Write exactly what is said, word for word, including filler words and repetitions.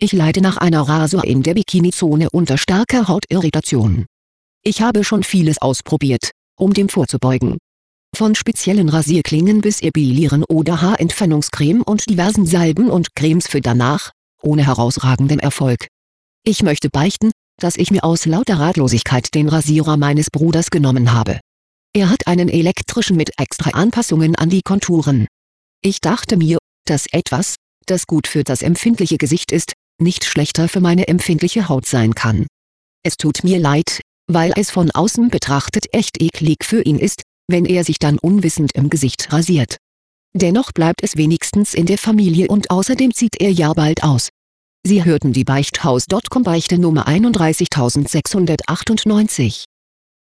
Ich leide nach einer Rasur in der Bikinizone unter starker Hautirritation. Ich habe schon vieles ausprobiert, um dem vorzubeugen. Von speziellen Rasierklingen bis Epilieren oder Haarentfernungscreme und diversen Salben und Cremes für danach, ohne herausragenden Erfolg. Ich möchte beichten, dass ich mir aus lauter Ratlosigkeit den Rasierer meines Bruders genommen habe. Er hat einen elektrischen mit extra Anpassungen an die Konturen. Ich dachte mir, dass etwas, das gut für das empfindliche Gesicht ist, nicht schlechter für meine empfindliche Haut sein kann. Es tut mir leid, weil es von außen betrachtet echt eklig für ihn ist, wenn er sich dann unwissend im Gesicht rasiert. Dennoch bleibt es wenigstens in der Familie und außerdem zieht er ja bald aus. Sie hörten die Beichthaus Punkt com Beichte Nummer einunddreißigtausendsechshundertachtundneunzig.